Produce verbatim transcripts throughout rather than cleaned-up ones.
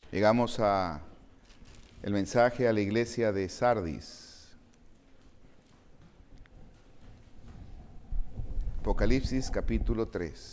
Llegamos a el mensaje a la iglesia de Sardis. Apocalipsis capítulo tres.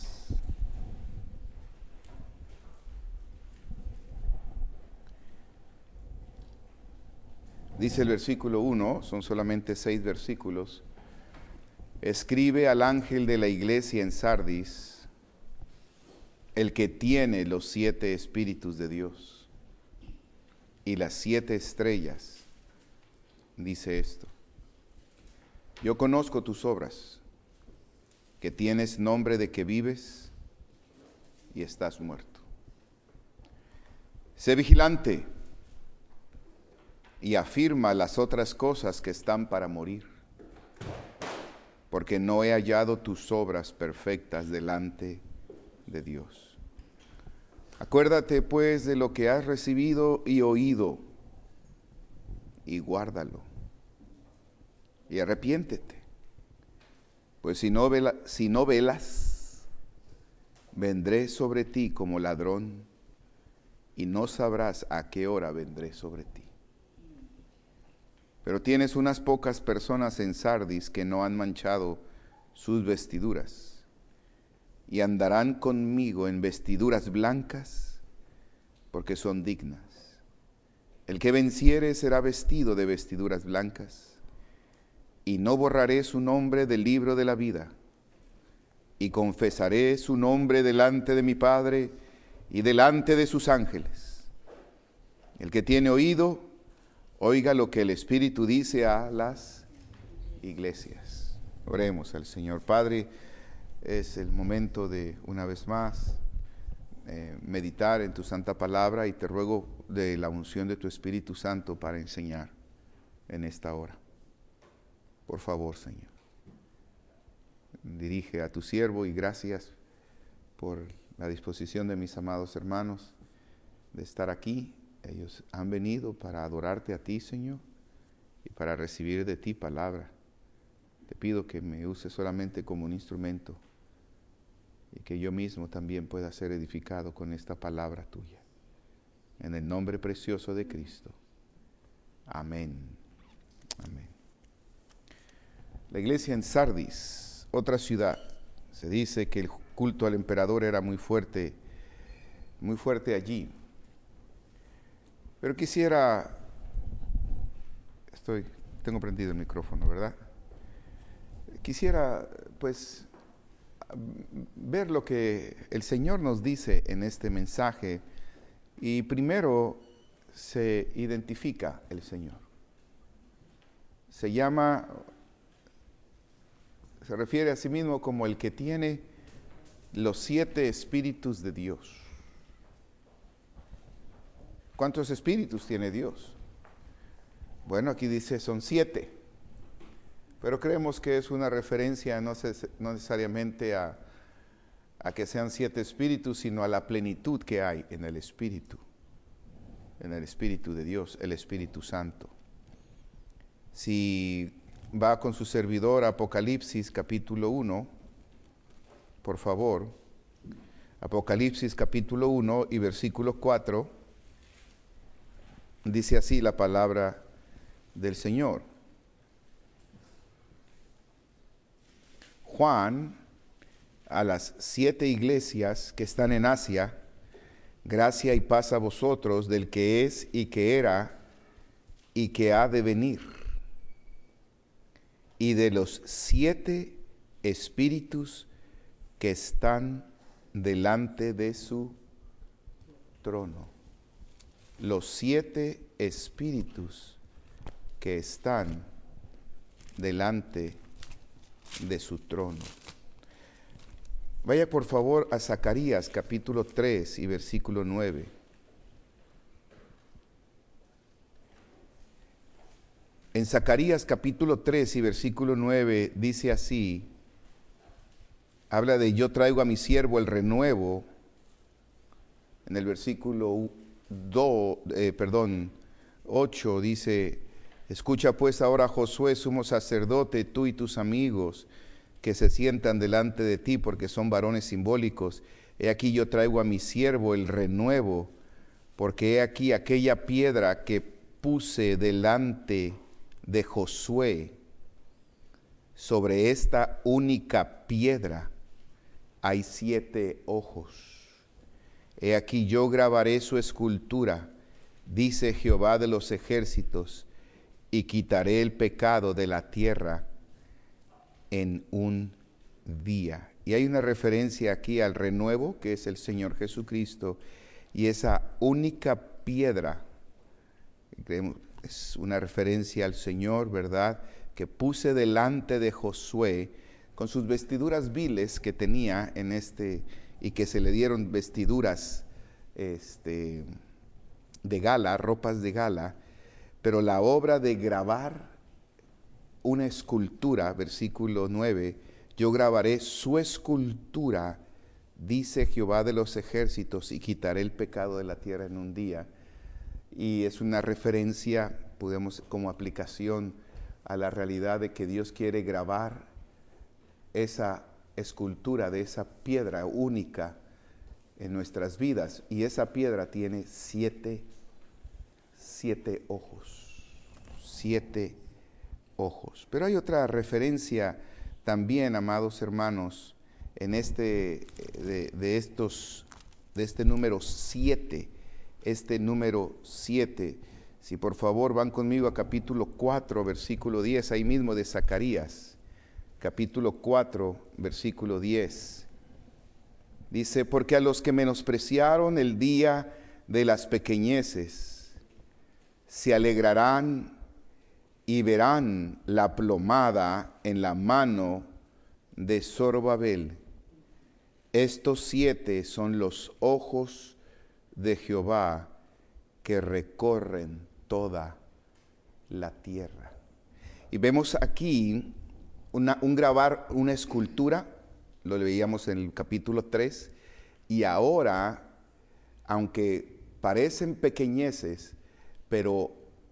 Dice el versículo uno, son solamente seis versículos. Escribe al ángel de la iglesia en Sardis, el que tiene los siete espíritus de Dios y las siete estrellas, dice esto: yo conozco tus obras, que tienes nombre de que vives y estás muerto. Sé vigilante y afirma las otras cosas que están para morir, porque no he hallado tus obras perfectas delante de Dios. Acuérdate pues de lo que has recibido y oído, y guárdalo, y arrepiéntete, pues si no, vela, si no velas, vendré sobre ti como ladrón, y no sabrás a qué hora vendré sobre ti. Pero tienes unas pocas personas en Sardis que no han manchado sus vestiduras, y andarán conmigo en vestiduras blancas, porque son dignas. El que venciere será vestido de vestiduras blancas, y no borraré su nombre del libro de la vida, y confesaré su nombre delante de mi Padre y delante de sus ángeles. El que tiene oído, oiga lo que el Espíritu dice a las iglesias. Oremos al Señor. Padre, es el momento de, una vez más, eh, meditar en tu santa palabra, y te ruego de la unción de tu Espíritu Santo para enseñar en esta hora. Por favor, Señor, dirige a tu siervo, y gracias por la disposición de mis amados hermanos de estar aquí. Ellos han venido para adorarte a ti, Señor, y para recibir de ti palabra. Te pido que me uses solamente como un instrumento, y que yo mismo también pueda ser edificado con esta palabra tuya. En el nombre precioso de Cristo. Amén. Amén. La iglesia en Sardis, otra ciudad. Se dice que el culto al emperador era muy fuerte, muy fuerte allí. Pero quisiera, estoy, tengo prendido el micrófono, ¿verdad? Quisiera, pues, ver lo que el Señor nos dice en este mensaje, y primero se identifica el Señor. Se llama, se refiere a sí mismo como el que tiene los siete espíritus de Dios. ¿Cuántos espíritus tiene Dios? Bueno, aquí dice son siete, pero creemos que es una referencia no, no necesariamente a, a que sean siete espíritus, sino a la plenitud que hay en el Espíritu, en el Espíritu de Dios, el Espíritu Santo. Si va con su servidor a Apocalipsis capítulo uno, por favor, Apocalipsis capítulo uno y versículo cuatro, dice así la palabra del Señor. Juan, a las siete iglesias que están en Asia, gracia y paz a vosotros del que es y que era y que ha de venir, y de los siete espíritus que están delante de su trono. Los siete espíritus que están delante de su trono. Vaya por favor a Zacarías capítulo tres y versículo nueve. En Zacarías capítulo tres y versículo nueve dice así, habla de yo traigo a mi siervo el renuevo. En el versículo dos, eh, perdón, ocho dice, escucha pues ahora Josué, sumo sacerdote, tú y tus amigos que se sientan delante de ti, porque son varones simbólicos. He aquí yo traigo a mi siervo el renuevo porque he aquí aquella piedra que puse delante de Josué, sobre esta única piedra hay siete ojos. He aquí yo grabaré su escultura, dice Jehová de los ejércitos, y quitaré el pecado de la tierra en un día. Y hay una referencia aquí al renuevo, que es el Señor Jesucristo, y esa única piedra, creemos, es una referencia al Señor, ¿verdad?, que puse delante de Josué, con sus vestiduras viles que tenía en este, y que se le dieron vestiduras este, de gala, ropas de gala, pero la obra de grabar una escultura, versículo nueve, yo grabaré su escultura, dice Jehová de los ejércitos, y quitaré el pecado de la tierra en un día. Y es una referencia, podemos como aplicación a la realidad de que Dios quiere grabar esa escultura de esa piedra única en nuestras vidas. Y esa piedra tiene siete, siete ojos, siete ojos. Pero hay otra referencia también, amados hermanos, en este, de, de estos, de este número siete, este número siete. Si por favor van conmigo a capítulo cuatro, versículo diez, ahí mismo de Zacarías, capítulo cuatro, versículo diez. Dice, porque a los que menospreciaron el día de las pequeñeces, se alegrarán y verán la plomada en la mano de Zorobabel. Estos siete son los ojos de Jehová que recorren toda la tierra. Y vemos aquí una, un grabar una escultura, lo veíamos en el capítulo tres, y ahora, aunque parecen pequeñeces, pero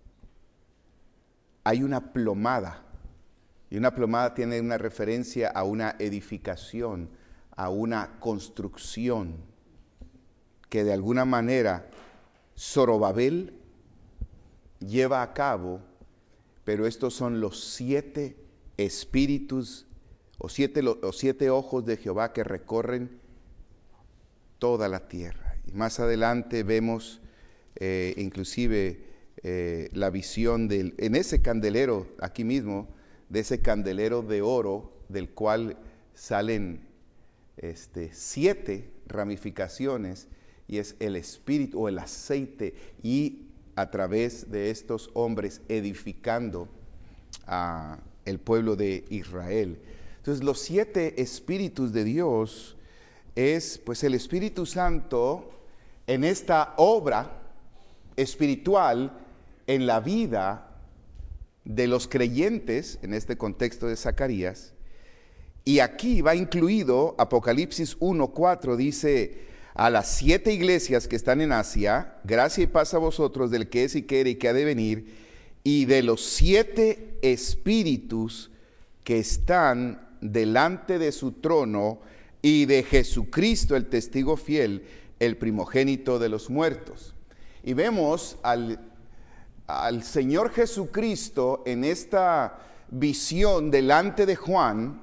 hay una plomada, y una plomada tiene una referencia a una edificación, a una construcción, que de alguna manera Zorobabel lleva a cabo, pero estos son los siete espíritus, o siete, o siete ojos de Jehová que recorren toda la tierra. Y más adelante vemos eh, inclusive Eh, la visión del, en ese candelero, aquí mismo, de ese candelero de oro, del cual salen este, siete ramificaciones, y es el espíritu o el aceite, y a través de estos hombres edificando a el pueblo de Israel. Entonces, los siete espíritus de Dios es pues el Espíritu Santo en esta obra espiritual en la vida de los creyentes, en este contexto de Zacarías. Y aquí va incluido Apocalipsis uno cuatro, dice, a las siete iglesias que están en Asia, gracia y paz a vosotros del que es y que era y que ha de venir, y de los siete espíritus que están delante de su trono, y de Jesucristo el testigo fiel, el primogénito de los muertos. Y vemos al al Señor Jesucristo en esta visión delante de Juan,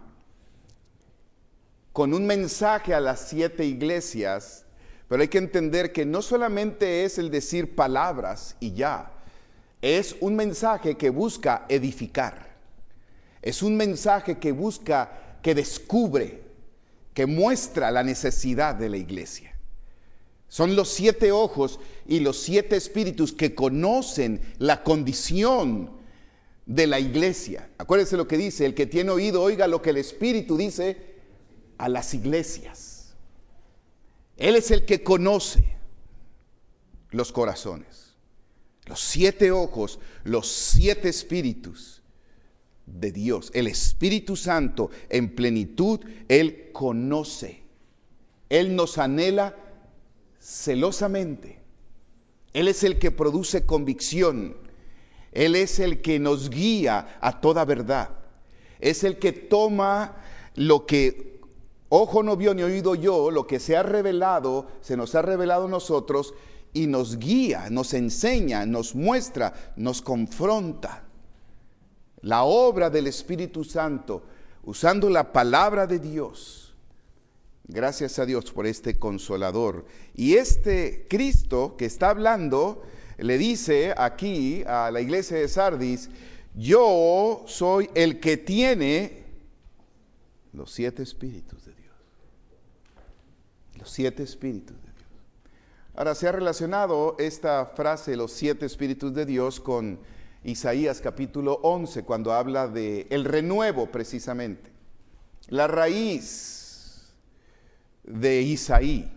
con un mensaje a las siete iglesias, pero hay que entender que no solamente es el decir palabras y ya, es un mensaje que busca edificar, es un mensaje que busca, que descubre, que muestra la necesidad de la iglesia. Son los siete ojos y los siete espíritus que conocen la condición de la iglesia. Acuérdense lo que dice, el que tiene oído oiga lo que el Espíritu dice a las iglesias. Él es el que conoce los corazones. Los siete ojos, los siete espíritus de Dios. El Espíritu Santo en plenitud, Él conoce. Él nos anhela celosamente. Él es el que produce convicción. Él es el que nos guía a toda verdad. Es el que toma lo que ojo no vio ni oído yo, lo que se ha revelado, se nos ha revelado a nosotros, y nos guía, nos enseña, nos muestra, nos confronta. La obra del Espíritu Santo, usando la palabra de Dios. Gracias a Dios por este Consolador. Y este Cristo que está hablando, le dice aquí a la iglesia de Sardis: yo soy el que tiene los siete espíritus de Dios. Los siete espíritus de Dios. Ahora, se ha relacionado esta frase, los siete espíritus de Dios, con Isaías capítulo once, cuando habla de el renuevo precisamente. La raíz de Isaí.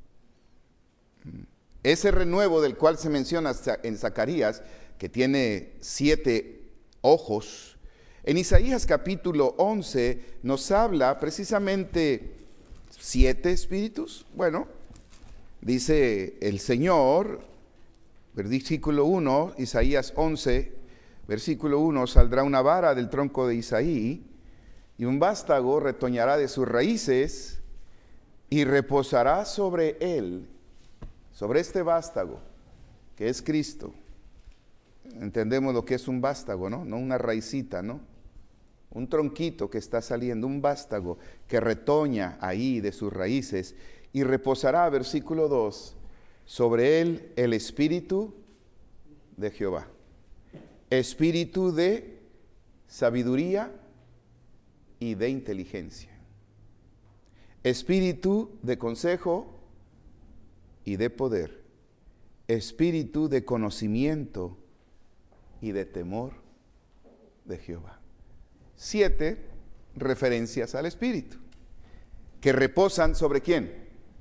Ese renuevo del cual se menciona en Zacarías, que tiene siete ojos, en Isaías capítulo once nos habla precisamente siete espíritus. Bueno, dice el Señor, versículo uno, Isaías once, versículo uno: saldrá una vara del tronco de Isaí, y un vástago retoñará de sus raíces, y reposará sobre él, sobre este vástago, que es Cristo. Entendemos lo que es un vástago, ¿no? No una raicita, ¿no? Un tronquito que está saliendo, un vástago que retoña ahí de sus raíces, y reposará, versículo dos, sobre él el espíritu de Jehová, espíritu de sabiduría y de inteligencia, espíritu de consejo y de poder, espíritu de conocimiento y de temor de Jehová. Siete referencias al Espíritu, que reposan sobre ¿quién?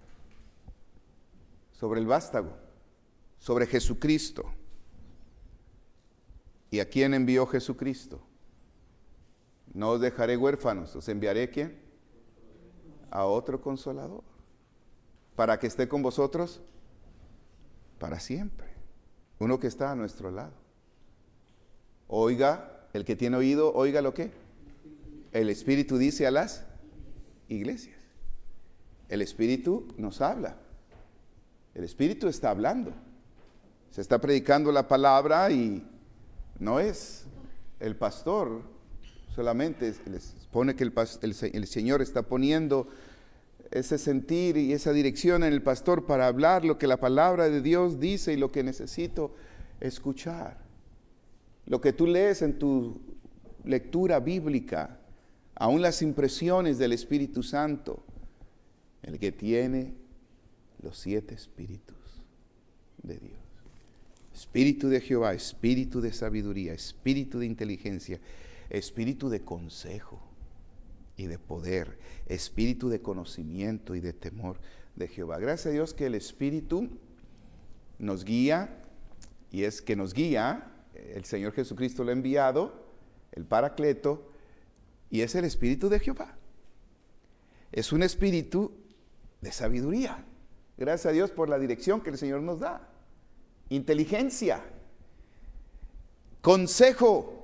Sobre el vástago, sobre Jesucristo. ¿Y a quién envió Jesucristo? No os dejaré huérfanos, os enviaré ¿quién? A otro Consolador, para que esté con vosotros para siempre. Uno que está a nuestro lado. Oiga, el que tiene oído, oiga lo que el Espíritu dice a las iglesias. El Espíritu nos habla. El Espíritu está hablando. Se está predicando la palabra y no es el pastor solamente. Les pone que el, el, el Señor está poniendo ese sentir y esa dirección en el pastor para hablar lo que la palabra de Dios dice y lo que necesito escuchar. Lo que tú lees en tu lectura bíblica, aún las impresiones del Espíritu Santo, el que tiene los siete espíritus de Dios. Espíritu de Jehová, espíritu de sabiduría, espíritu de inteligencia, espíritu de consejo y de poder, espíritu de conocimiento y de temor de Jehová. Gracias a Dios que el Espíritu nos guía, y es que nos guía. El Señor Jesucristo lo ha enviado, el Paracleto, y es el Espíritu de Jehová. Es un espíritu de sabiduría. Gracias a Dios por la dirección que el Señor nos da. Inteligencia, consejo,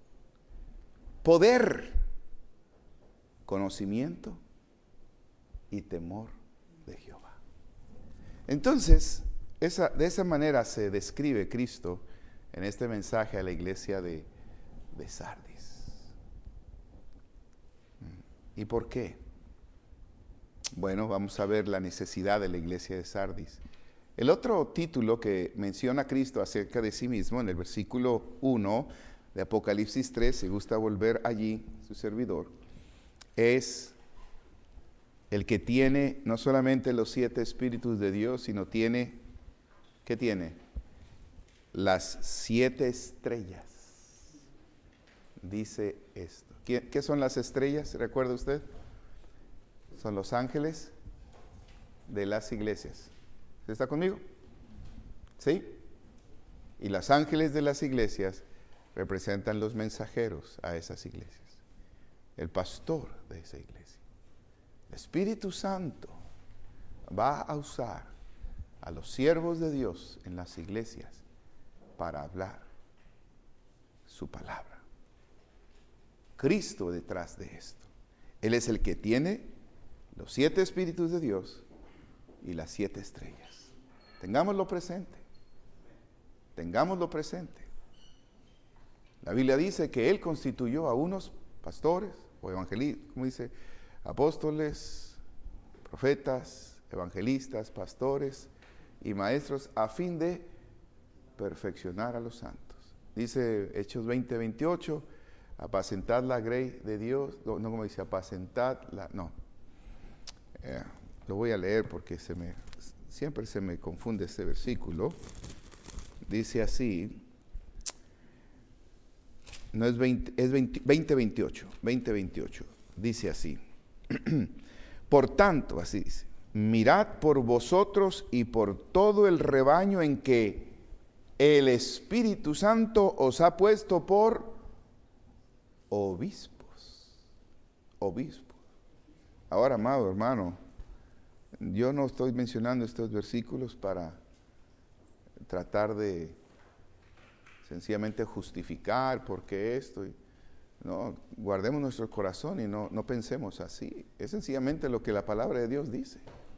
poder, conocimiento y temor de Jehová. Entonces, esa, de esa manera se describe Cristo en este mensaje a la iglesia de, de Sardis. ¿Y por qué? Bueno, vamos a ver la necesidad de la iglesia de Sardis. El otro título que menciona Cristo acerca de sí mismo en el versículo uno de Apocalipsis tres, si gusta volver allí, su servidor, es el que tiene no solamente los siete espíritus de Dios, sino tiene, ¿qué tiene? Las siete estrellas. Dice esto. ¿Qué, qué son las estrellas? ¿Recuerda usted? Son los ángeles de las iglesias. ¿Usted está conmigo? ¿Sí? Y los ángeles de las iglesias representan los mensajeros a esas iglesias. El pastor de esa iglesia. El Espíritu Santo va a usar a los siervos de Dios en las iglesias para hablar su palabra. Cristo detrás de esto. Él es el que tiene los siete espíritus de Dios y las siete estrellas. Tengámoslo presente. Tengámoslo presente. La Biblia dice que Él constituyó a unos pastores o evangelistas, como dice, apóstoles, profetas, evangelistas, pastores y maestros a fin de perfeccionar a los santos. Dice Hechos veinte, veintiocho, apacentad la grey de Dios, no, no como dice, apacentad la, no, eh, lo voy a leer porque se me, siempre se me confunde este versículo. Dice así, no es veinte, es veinte, veintiocho, veinte, veintiocho, dice así, por tanto, así dice, mirad por vosotros y por todo el rebaño en que el Espíritu Santo os ha puesto por obispos, obispos. Ahora, amado hermano, yo no estoy mencionando estos versículos para tratar de sencillamente justificar por qué esto. No, guardemos nuestro corazón y no, no pensemos así. Es sencillamente lo que la palabra de Dios dice.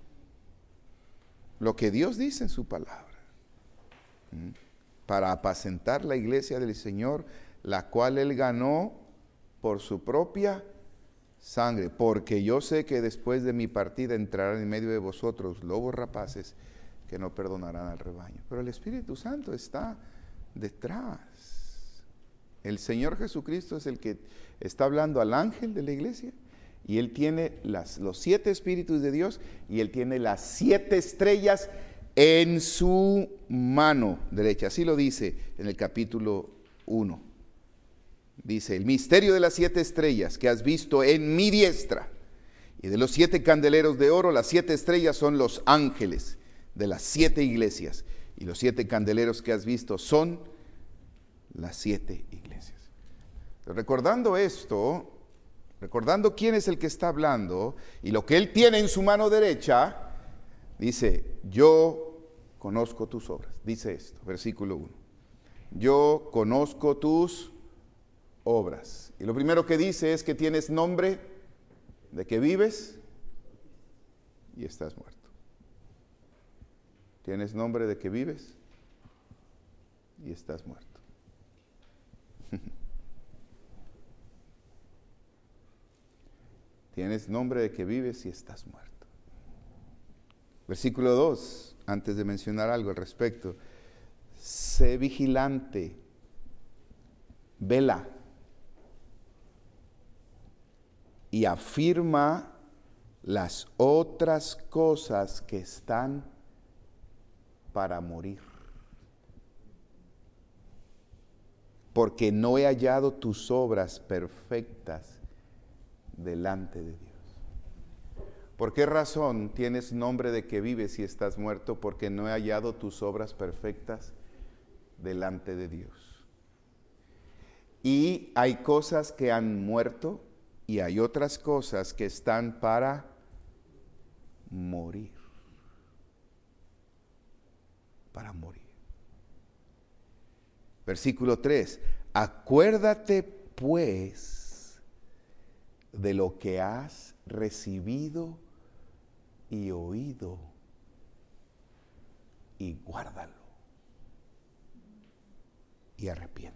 Lo que Dios dice en su palabra. ¿Mm? Para apacentar la iglesia del Señor, la cual Él ganó por su propia sangre. Porque yo sé que después de mi partida entrarán en medio de vosotros lobos rapaces que no perdonarán al rebaño. Pero el Espíritu Santo está detrás. El Señor Jesucristo es el que está hablando al ángel de la iglesia y Él tiene las, los siete espíritus de Dios y Él tiene las siete estrellas en su mano derecha. Así lo dice en el capítulo uno. Dice, el misterio de las siete estrellas que has visto en mi diestra y de los siete candeleros de oro, las siete estrellas son los ángeles de las siete iglesias y los siete candeleros que has visto son las siete iglesias. Recordando esto, recordando quién es el que está hablando y lo que Él tiene en su mano derecha, dice, yo conozco tus obras. Dice esto, versículo uno. Yo conozco tus obras. Y lo primero que dice es que tienes nombre de que vives y estás muerto. Tienes nombre de que vives y estás muerto. Tienes nombre de que vives y estás muerto. Versículo dos, antes de mencionar algo al respecto. Sé vigilante, vela y afirma las otras cosas que están para morir. Porque no he hallado tus obras perfectas delante de Dios. ¿Por qué razón tienes nombre de que vives y estás muerto? Porque no he hallado tus obras perfectas delante de Dios. Y hay cosas que han muerto y hay otras cosas que están para morir. Para morir. Versículo tres. Acuérdate pues de lo que has recibido y oído y guárdalo y arrepiéntete.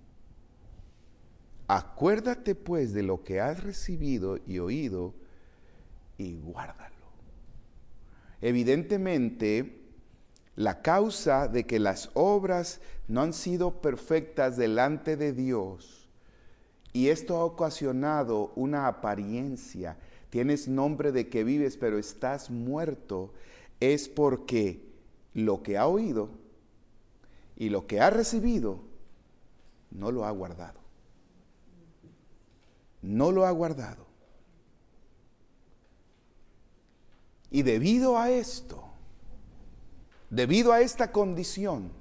Acuérdate pues de lo que has recibido y oído y guárdalo. Evidentemente, la causa de que las obras no han sido perfectas delante de Dios, y esto ha ocasionado una apariencia, tienes nombre de que vives pero estás muerto, es porque lo que ha oído y lo que ha recibido no lo ha guardado. No lo ha guardado. Y debido a esto, debido a esta condición,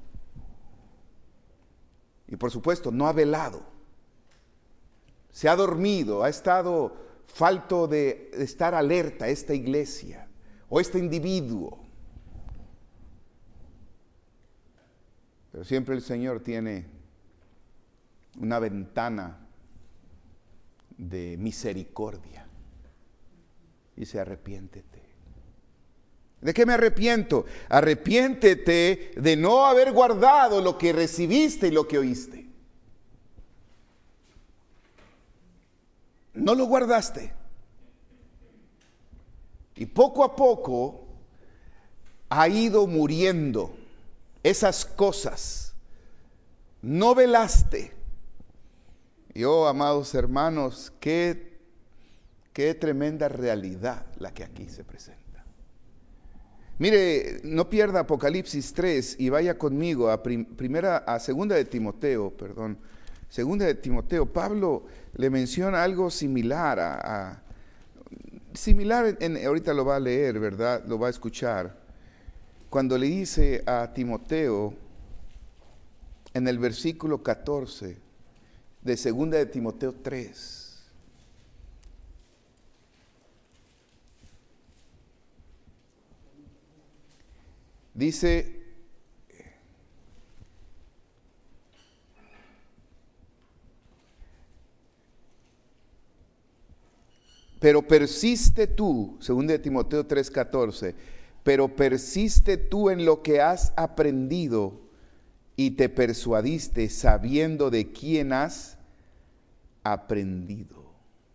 y por supuesto no ha velado, se ha dormido, ha estado falto de estar alerta esta iglesia o este individuo. Pero siempre el Señor tiene una ventana de misericordia. Dice, arrepiéntete. ¿De qué me arrepiento? Arrepiéntete de no haber guardado lo que recibiste y lo que oíste. No lo guardaste. Y poco a poco ha ido muriendo esas cosas. No velaste. Y oh, amados hermanos, qué, qué tremenda realidad la que aquí se presenta. Mire, no pierda Apocalipsis tres y vaya conmigo a prim, primera, a segunda de Timoteo, perdón, segunda de Timoteo. Pablo le menciona algo similar a, a similar, en, ahorita lo va a leer, ¿verdad? Lo va a escuchar. Cuando le dice a Timoteo, en el versículo catorce de segunda de Timoteo tres, dice, pero persiste tú, segunda de Timoteo tres catorce, pero persiste tú en lo que has aprendido y te persuadiste sabiendo de quién has aprendido.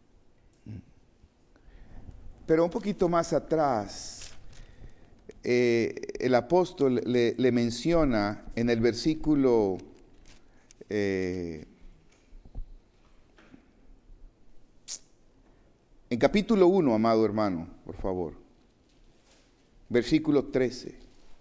Pero un poquito más atrás, eh, el apóstol le, le menciona en el versículo eh, en capítulo uno, amado hermano, por favor, versículo trece.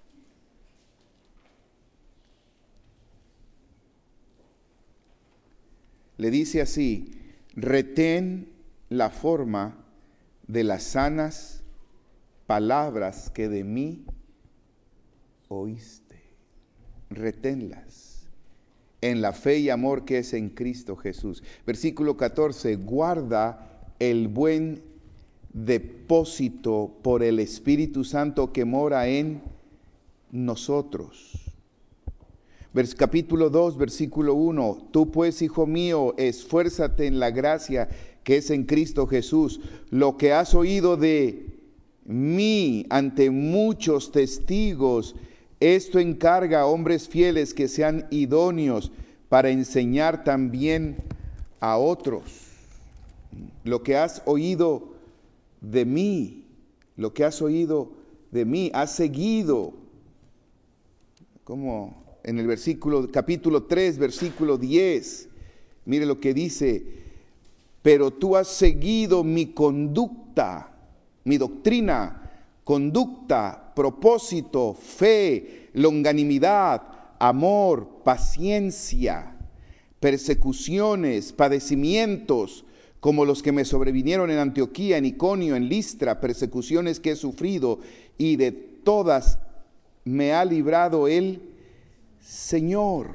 Le dice así: retén la forma de las sanas palabras que de mí oíste. Reténlas en la fe y amor que es en Cristo Jesús. Versículo catorce, guarda el buen depósito por el Espíritu Santo que mora en nosotros. Vers, capítulo dos, versículo uno, tú pues, hijo mío, esfuérzate en la gracia que es en Cristo Jesús. Lo que has oído de mí ante muchos testigos, esto encarga a hombres fieles que sean idóneos para enseñar también a otros. Lo que has oído de mí, lo que has oído de mí, has seguido, como en el versículo, capítulo tres, versículo diez, mire lo que dice: pero tú has seguido mi conducta, mi doctrina, conducta, propósito, fe, longanimidad, amor, paciencia, persecuciones, padecimientos, como los que me sobrevinieron en Antioquía, en Iconio, en Listra, persecuciones que he sufrido, y de todas me ha librado el Señor.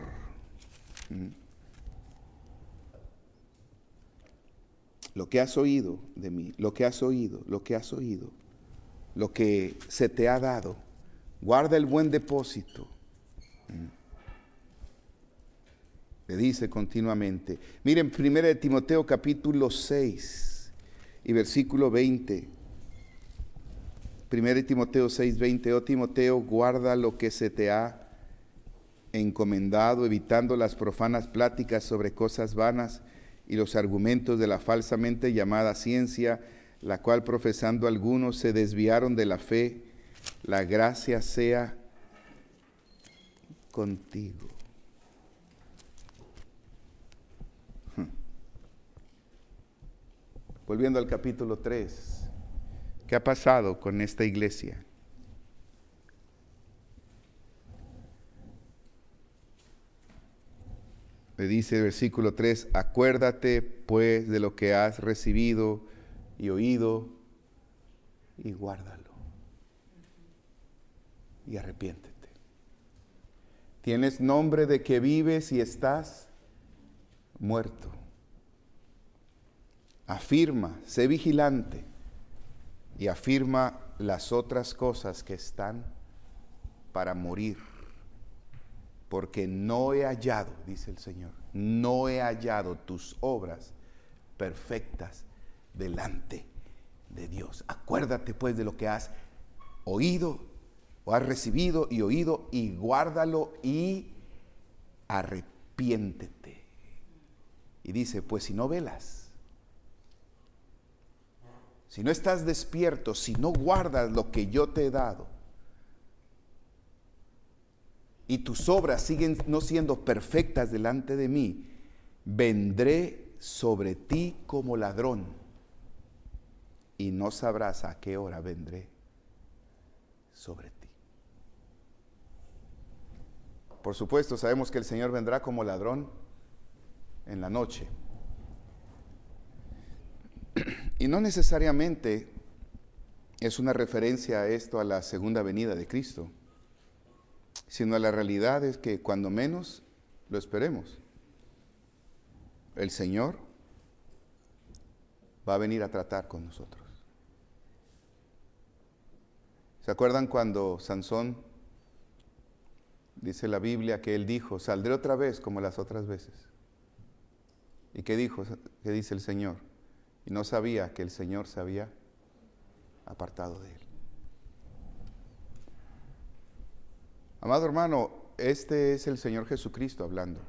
Lo que has oído de mí, lo que has oído, lo que has oído, lo que se te ha dado, guarda el buen depósito. Le dice continuamente. Miren, primera de Timoteo capítulo seis y versículo veinte. primera de Timoteo seis, veinte. Oh Timoteo, guarda lo que se te ha encomendado, evitando las profanas pláticas sobre cosas vanas y los argumentos de la falsamente llamada ciencia, la cual profesando algunos se desviaron de la fe. La gracia sea contigo. Volviendo al capítulo tres, ¿qué ha pasado con esta iglesia? Le dice el versículo tres, acuérdate pues de lo que has recibido y oído y guárdalo. Y arrepiéntete. Tienes nombre de que vives y estás muerto. Afirma, sé vigilante y afirma las otras cosas que están para morir. Porque no he hallado, dice el Señor, no he hallado tus obras perfectas delante de Dios. Acuérdate pues de lo que has oído, o has recibido y oído, y guárdalo y arrepiéntete. Y dice, pues si no velas, si no estás despierto, si no guardas lo que yo te he dado, y tus obras siguen no siendo perfectas delante de mí, vendré sobre ti como ladrón, y no sabrás a qué hora vendré sobre ti. Por supuesto, sabemos que el Señor vendrá como ladrón en la noche. Y no necesariamente es una referencia a esto, a la segunda venida de Cristo, sino a la realidad es que cuando menos lo esperemos, el Señor va a venir a tratar con nosotros. ¿Se acuerdan cuando Sansón, dice la Biblia, que él dijo, saldré otra vez como las otras veces? ¿Y qué dijo? ¿Qué dice el Señor? Y no sabía que el Señor se había apartado de él. Amado hermano, este es el Señor Jesucristo hablando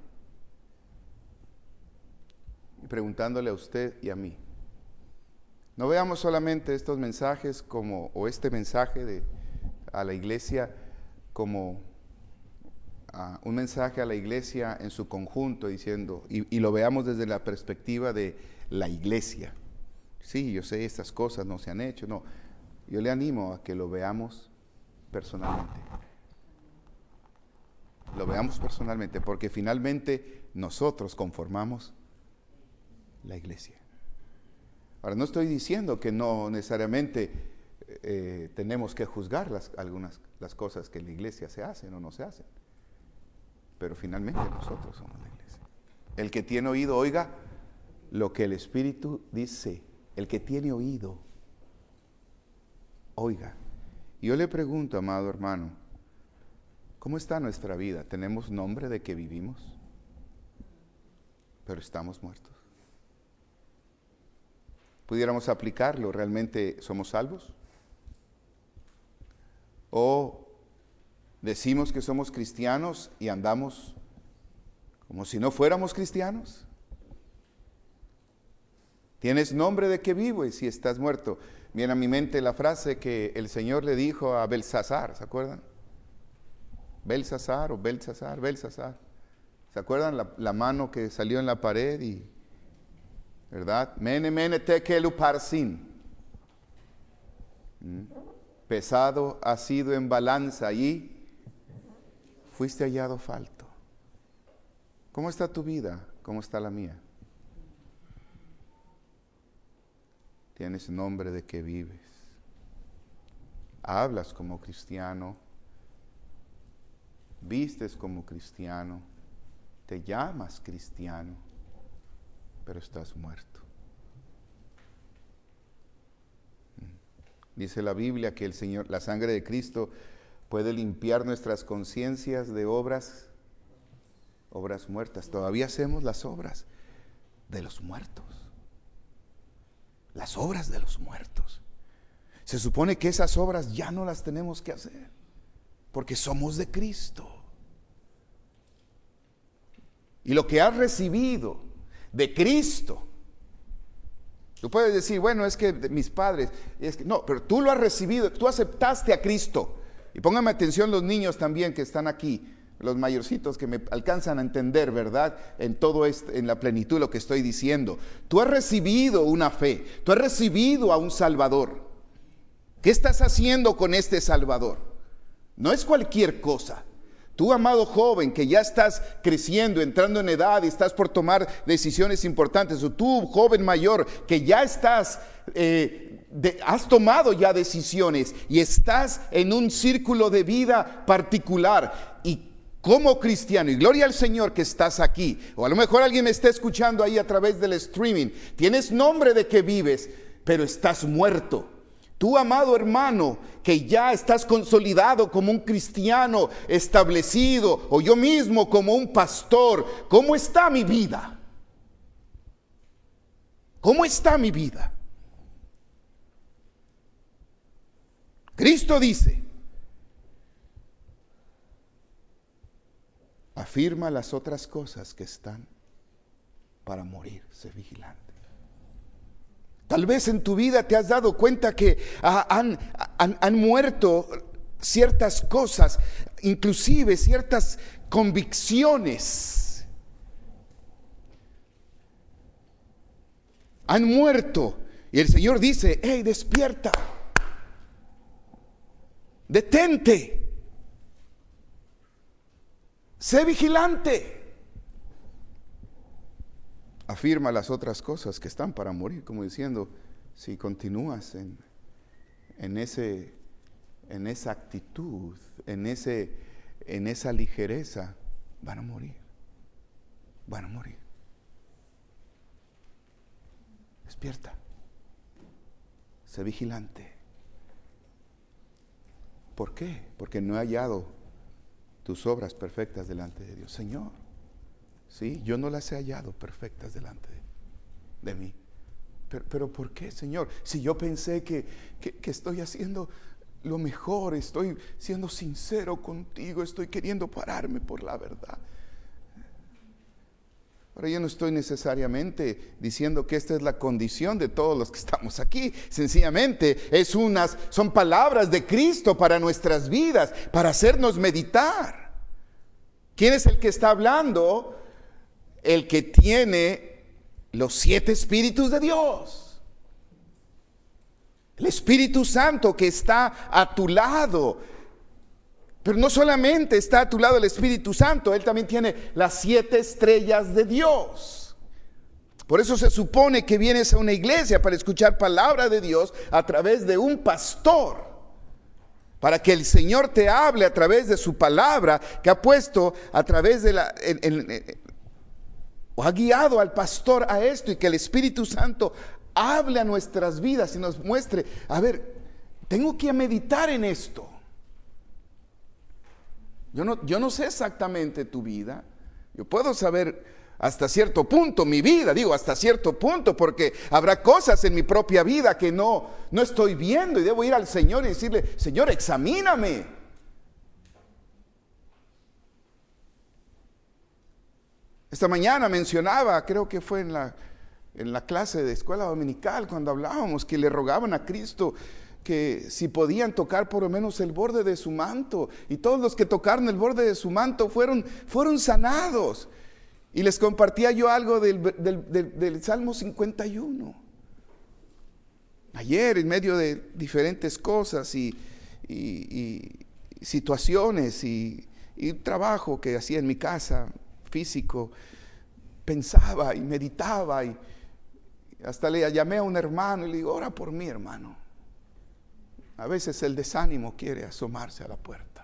y preguntándole a usted y a mí. No veamos solamente estos mensajes como, o este mensaje de, a la iglesia como uh, un mensaje a la iglesia en su conjunto, diciendo, y, y lo veamos desde la perspectiva de la iglesia. Sí, yo sé, estas cosas no se han hecho, no. Yo le animo a que lo veamos personalmente. Lo veamos personalmente, porque finalmente nosotros conformamos la iglesia. Ahora, no estoy diciendo que no necesariamente eh, tenemos que juzgar las, algunas las cosas que en la iglesia se hacen o no se hacen, pero finalmente nosotros somos la iglesia. El que tiene oído, oiga lo que el Espíritu dice. El que tiene oído, oiga. Y yo le pregunto, amado hermano, ¿cómo está nuestra vida? ¿Tenemos nombre de que vivimos? Pero estamos muertos. ¿Pudiéramos aplicarlo? ¿Realmente somos salvos? ¿O decimos que somos cristianos y andamos como si no fuéramos cristianos? ¿Tienes nombre de que vivo y si estás muerto? Viene a mi mente la frase que el Señor le dijo a Belsasar, ¿se acuerdan? Belsasar o Belsasar, Belsasar. ¿Se acuerdan la, la mano que salió en la pared y, ¿verdad? Mene, mene, tekel uparsin. ¿Mm? Pesado ha sido en balanza y fuiste hallado falto. ¿Cómo está tu vida? ¿Cómo está la mía? Tienes nombre de que vives. Hablas como cristiano. Vistes como cristiano. Te llamas cristiano. Pero estás muerto. Dice la Biblia que el Señor, la sangre de Cristo puede limpiar nuestras conciencias de obras, obras muertas. Todavía hacemos las obras de los muertos. Las obras de los muertos. Se supone que esas obras ya no las tenemos que hacer, porque somos de Cristo. Y lo que has recibido de Cristo, tú puedes decir, bueno, es que mis padres, es que no, pero tú lo has recibido, tú aceptaste a Cristo. Y pónganme atención los niños también que están aquí, los mayorcitos que me alcanzan a entender, ¿verdad? En todo esto, en la plenitud de lo que estoy diciendo. Tú has recibido una fe, tú has recibido a un Salvador. ¿Qué estás haciendo con este Salvador? No es cualquier cosa. Tú, amado joven, que ya estás creciendo, entrando en edad y estás por tomar decisiones importantes, o tú, joven mayor, que ya estás, eh, de, has tomado ya decisiones y estás en un círculo de vida particular y como cristiano, y gloria al Señor que estás aquí, o a lo mejor alguien me está escuchando ahí a través del streaming, tienes nombre de que vives, pero estás muerto. Tú, amado hermano, que ya estás consolidado como un cristiano establecido, o yo mismo como un pastor, ¿cómo está mi vida? ¿Cómo está mi vida? Cristo dice, afirma las otras cosas que están para morir, sé vigilante. Tal vez en tu vida te has dado cuenta que ah, han, han, han muerto ciertas cosas, inclusive ciertas convicciones. Han muerto. Y el Señor dice, hey, despierta. Detente. Sé vigilante. Afirma las otras cosas que están para morir, como diciendo, si continúas en, en, ese, en esa actitud, en, ese, en esa ligereza, van a morir. Van a morir. Despierta. Sé vigilante. ¿Por qué? Porque no he hallado tus obras perfectas delante de Dios. Señor, sí, yo no las he hallado perfectas delante de, de mí. Pero, pero ¿por qué, Señor? Si yo pensé que, que, que estoy haciendo lo mejor, estoy siendo sincero contigo, estoy queriendo pararme por la verdad. Ahora yo no estoy necesariamente diciendo que esta es la condición de todos los que estamos aquí. Sencillamente es unas, son palabras de Cristo para nuestras vidas, para hacernos meditar. ¿Quién es el que está hablando? El que tiene los siete espíritus de Dios. El Espíritu Santo que está a tu lado. Pero no solamente está a tu lado el Espíritu Santo, Él también tiene las siete estrellas de Dios. Por eso se supone que vienes a una iglesia para escuchar palabra de Dios a través de un pastor. Para que el Señor te hable a través de su palabra que ha puesto a través de la... En, en, en, o ha guiado al pastor a esto, y que el Espíritu Santo hable a nuestras vidas y nos muestre, a ver, tengo que meditar en esto. Yo no, yo no sé exactamente tu vida. Yo puedo saber hasta cierto punto mi vida, digo hasta cierto punto, porque habrá cosas en mi propia vida que no, no estoy viendo, y debo ir al Señor y decirle, Señor, examíname. Esta mañana mencionaba, creo que fue en la, en la clase de escuela dominical, cuando hablábamos que le rogaban a Cristo que si podían tocar por lo menos el borde de su manto, y todos los que tocaron el borde de su manto fueron, fueron sanados. Y les compartía yo algo del, del, del, del Salmo cincuenta y uno. Ayer, en medio de diferentes cosas y, y, y situaciones y, y trabajo que hacía en mi casa, físico, pensaba y meditaba, y hasta le llamé a un hermano y le digo, ora por mí, hermano. A veces el desánimo quiere asomarse a la puerta.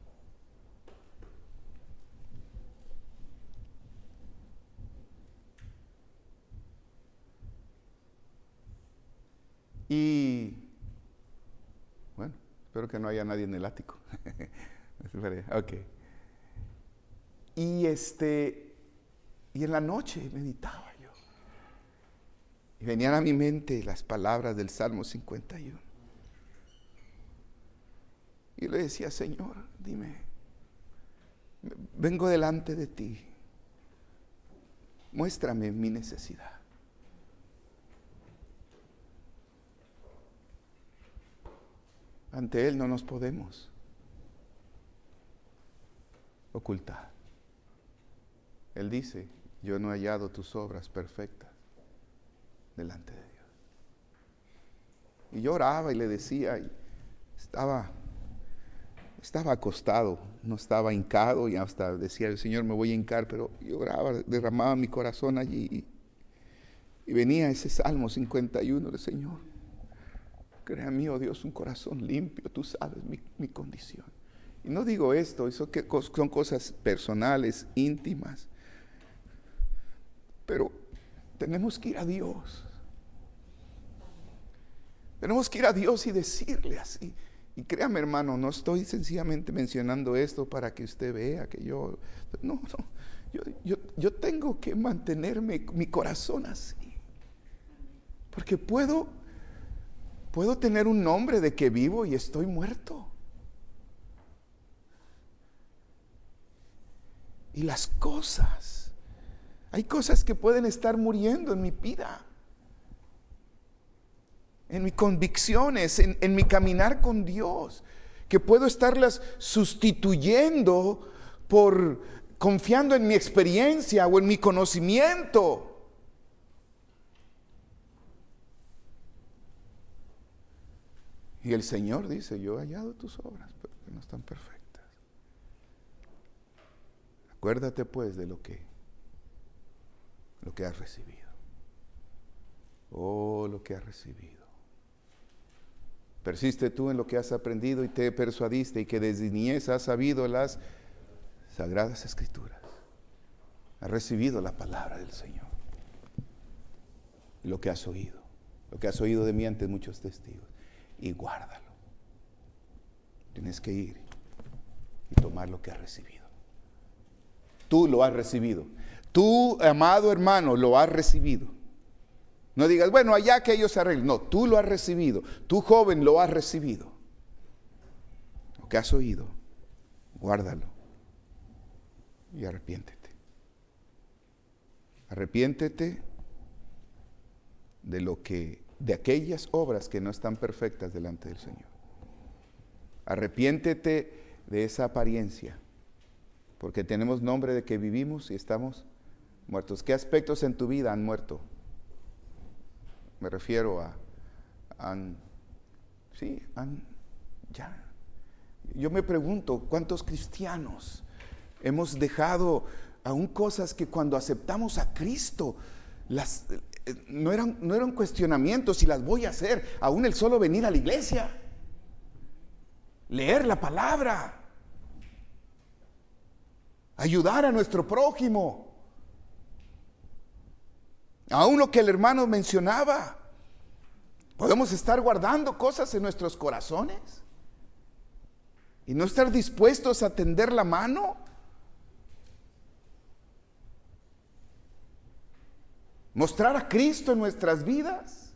Y bueno, espero que no haya nadie en el ático. Ok. Y este, y en la noche meditaba yo. Y venían a mi mente las palabras del Salmo cincuenta y uno. Y le decía, Señor, dime, vengo delante de ti, muéstrame mi necesidad. Ante Él no nos podemos ocultar. Él dice, yo no he hallado tus obras perfectas delante de Dios. Y yo oraba y le decía, y estaba... Estaba acostado, no estaba hincado, y hasta decía el Señor, me voy a hincar, pero yo oraba, derramaba mi corazón allí, y, y venía ese Salmo cincuenta y uno del Señor. Crea en mí, oh Dios, un corazón limpio, tú sabes mi, mi condición. Y no digo esto, eso que son cosas personales, íntimas, pero tenemos que ir a Dios. Tenemos que ir a Dios y decirle así. Y créame, hermano, no estoy sencillamente mencionando esto para que usted vea que yo... No, no, yo, yo, yo tengo que mantenerme mi corazón así. Porque puedo, puedo tener un nombre de que vivo y estoy muerto. Y las cosas, hay cosas que pueden estar muriendo en mi vida, en mis convicciones, en, en mi caminar con Dios, que puedo estarlas sustituyendo por confiando en mi experiencia o en mi conocimiento. Y el Señor dice, yo he hallado tus obras, pero que no están perfectas. Acuérdate pues de lo que, lo que has recibido. Oh, lo que has recibido. Persiste tú en lo que has aprendido y te persuadiste y que desde niñez has sabido las Sagradas Escrituras. Has recibido la palabra del Señor. Lo que has oído. Lo que has oído de mí ante muchos testigos. Y guárdalo. Tienes que ir y tomar lo que has recibido. Tú lo has recibido. Tú, amado hermano, lo has recibido. No digas, bueno, allá que ellos se arreglen. No, tú lo has recibido. Tú, joven, lo has recibido. Lo que has oído, guárdalo y arrepiéntete. Arrepiéntete de lo que, de aquellas obras que no están perfectas delante del Señor. Arrepiéntete de esa apariencia, porque tenemos nombre de que vivimos y estamos muertos. ¿Qué aspectos en tu vida han muerto? Me refiero a, han, sí, han, ya. Yo me pregunto, ¿cuántos cristianos hemos dejado aún cosas que cuando aceptamos a Cristo, las, eh, no eran, no eran cuestionamientos, y las voy a hacer, aún el solo venir a la iglesia, leer la palabra, ayudar a nuestro prójimo, aún lo que el hermano mencionaba. Podemos estar guardando cosas en nuestros corazones y no estar dispuestos a tender la mano. Mostrar a Cristo en nuestras vidas.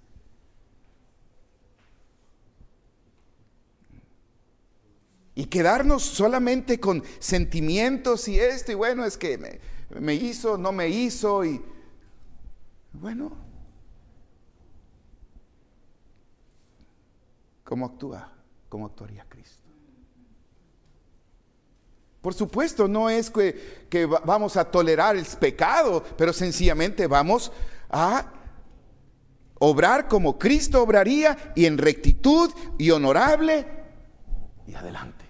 Y quedarnos solamente con sentimientos y esto, y bueno, es que me, me hizo, no me hizo, y bueno, ¿cómo actúa? ¿Cómo actuaría Cristo? Por supuesto, no es que, que vamos a tolerar el pecado, pero sencillamente vamos a obrar como Cristo obraría, y en rectitud y honorable, y adelante.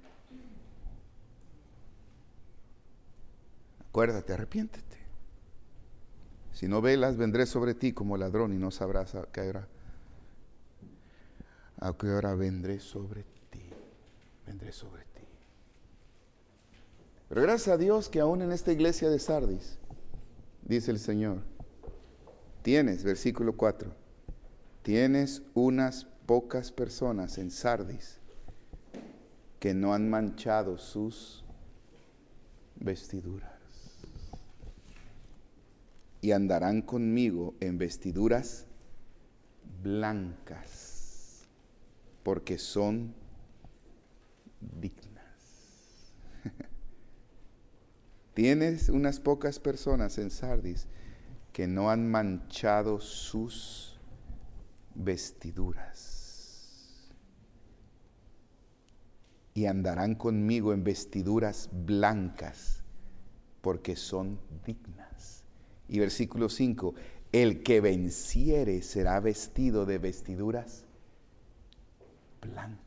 Acuérdate, arrepiéntete. Si no velas, vendré sobre ti como ladrón y no sabrás a qué hora, a qué hora vendré sobre ti. Vendré sobre ti. Pero gracias a Dios que aún en esta iglesia de Sardis, dice el Señor, tienes, versículo cuatro, tienes unas pocas personas en Sardis que no han manchado sus vestiduras. Y andarán conmigo en vestiduras blancas, porque son dignas. Tienes unas pocas personas en Sardis que no han manchado sus vestiduras. Y andarán conmigo en vestiduras blancas, porque son dignas. Y versículo cinco, el que venciere será vestido de vestiduras blancas.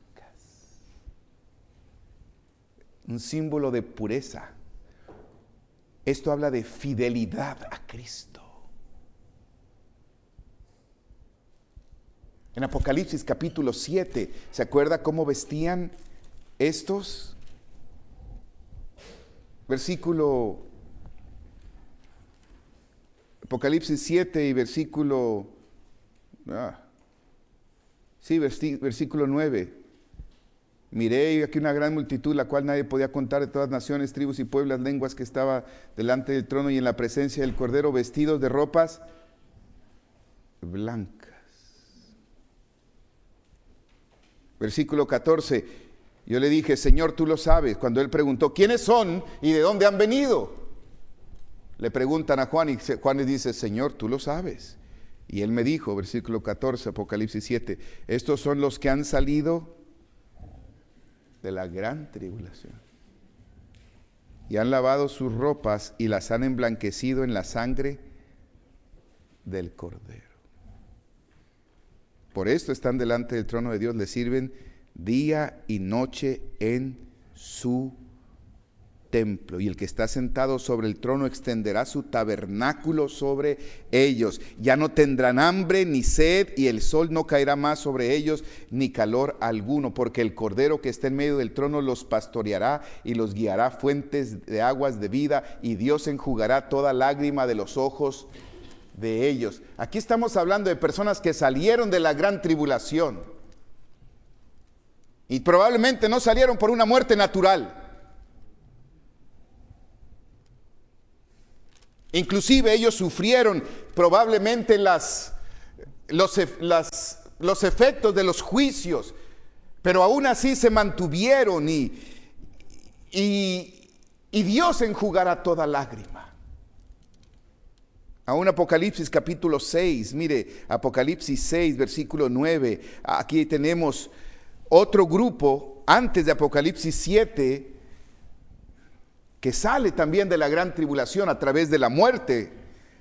Un símbolo de pureza. Esto habla de fidelidad a Cristo. En Apocalipsis capítulo siete, ¿se acuerda cómo vestían estos? Versículo Apocalipsis siete y versículo ah, sí, versículo nueve. Miré aquí una gran multitud, la cual nadie podía contar, de todas naciones, tribus y pueblos, lenguas, que estaba delante del trono y en la presencia del Cordero, vestidos de ropas blancas. Versículo catorce. Yo le dije, Señor, tú lo sabes. Cuando él preguntó, ¿quiénes son y de dónde han venido? Le preguntan a Juan y Juan le dice, Señor, tú lo sabes. Y él me dijo, versículo catorce, Apocalipsis siete, estos son los que han salido de la gran tribulación y han lavado sus ropas y las han emblanquecido en la sangre del Cordero. Por esto están delante del trono de Dios, le sirven día y noche en su templo. Y el que está sentado sobre el trono extenderá su tabernáculo sobre ellos. Ya no tendrán hambre ni sed, y el sol no caerá más sobre ellos, ni calor alguno, porque el Cordero que está en medio del trono los pastoreará y los guiará a fuentes de aguas de vida, y Dios enjugará toda lágrima de los ojos de ellos. Aquí estamos hablando de personas que salieron de la gran tribulación y probablemente no salieron por una muerte natural. Inclusive ellos sufrieron probablemente las, los, las, los efectos de los juicios, pero aún así se mantuvieron y, y, y Dios enjugará toda lágrima. Aún Apocalipsis capítulo seis, mire, Apocalipsis seis, versículo nueve, aquí tenemos otro grupo antes de Apocalipsis siete, que sale también de la gran tribulación a través de la muerte,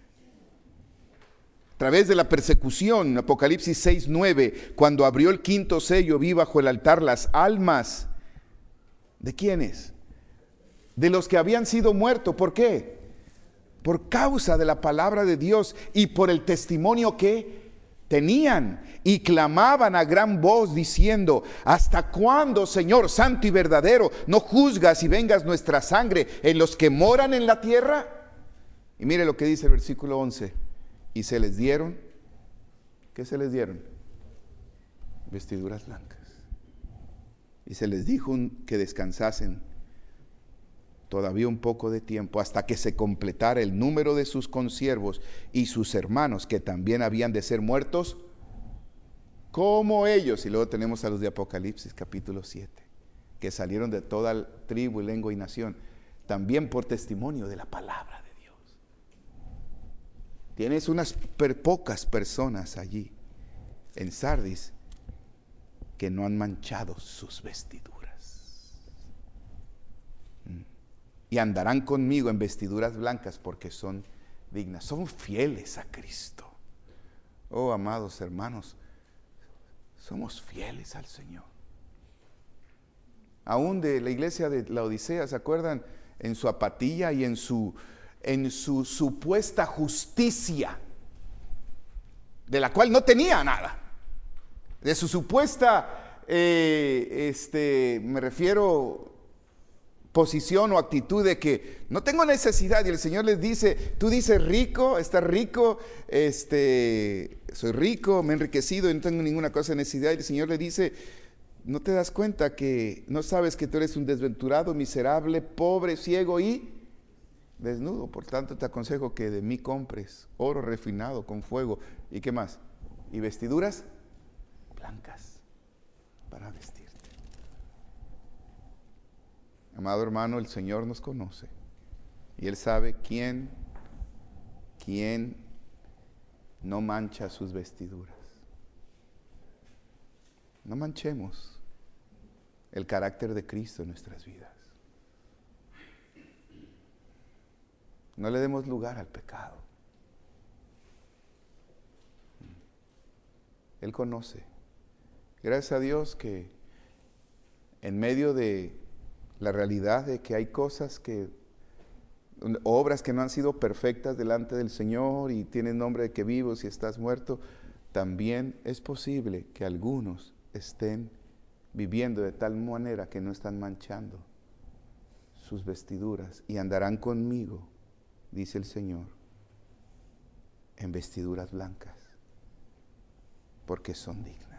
a través de la persecución. Apocalipsis seis, nueve, cuando abrió el quinto sello, vi bajo el altar las almas. ¿De quiénes? De los que habían sido muertos. ¿Por qué? Por causa de la palabra de Dios y por el testimonio que tenían, y clamaban a gran voz diciendo, ¿hasta cuándo, Señor santo y verdadero, no juzgas y vengas nuestra sangre en los que moran en la tierra? Y mire lo que dice el versículo once, y se les dieron, ¿qué se les dieron? Vestiduras blancas. Y se les dijo que descansasen todavía un poco de tiempo, hasta que se completara el número de sus consiervos y sus hermanos, que también habían de ser muertos como ellos. Y luego tenemos a los de Apocalipsis capítulo siete, que salieron de toda tribu, lengua y nación, también por testimonio de la palabra de Dios. Tienes unas per pocas personas allí en Sardis que no han manchado sus vestiduras. Y andarán conmigo en vestiduras blancas, porque son dignas, son fieles a Cristo. Oh, amados hermanos, somos fieles al Señor. Aún de la iglesia de la Odisea, ¿se acuerdan? En su apatía y en su, en su supuesta justicia, de la cual no tenía nada. De su supuesta, eh, este, me refiero... posición o actitud de que no tengo necesidad, y el Señor les dice, tú dices rico, estás rico, este, soy rico, me he enriquecido y no tengo ninguna cosa de necesidad, y el Señor le dice, ¿no te das cuenta que no sabes que tú eres un desventurado, miserable, pobre, ciego y desnudo? Por tanto te aconsejo que de mí compres oro refinado con fuego, ¿y qué más? Y vestiduras blancas para vestir. Amado hermano, el Señor nos conoce y Él sabe quién, quién no mancha sus vestiduras. No manchemos el carácter de Cristo en nuestras vidas. No le demos lugar al pecado. Él conoce. Gracias a Dios que en medio de la realidad de que hay cosas que, obras que no han sido perfectas delante del Señor y tienes nombre de que vivos y estás muerto, también es posible que algunos estén viviendo de tal manera que no están manchando sus vestiduras, y andarán conmigo, dice el Señor, en vestiduras blancas, porque son dignas.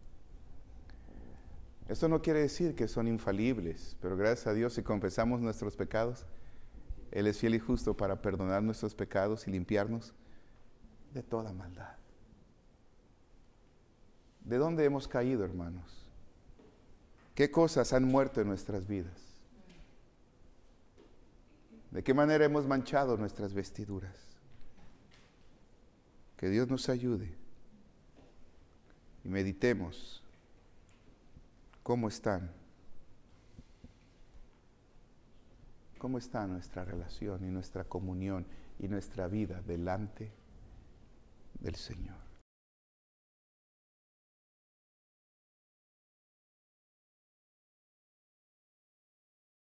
Esto no quiere decir que son infalibles, pero gracias a Dios, si confesamos nuestros pecados, Él es fiel y justo para perdonar nuestros pecados y limpiarnos de toda maldad. ¿De dónde hemos caído, hermanos? ¿Qué cosas han muerto en nuestras vidas? ¿De qué manera hemos manchado nuestras vestiduras? Que Dios nos ayude y meditemos cómo están, cómo está nuestra relación y nuestra comunión y nuestra vida delante del Señor.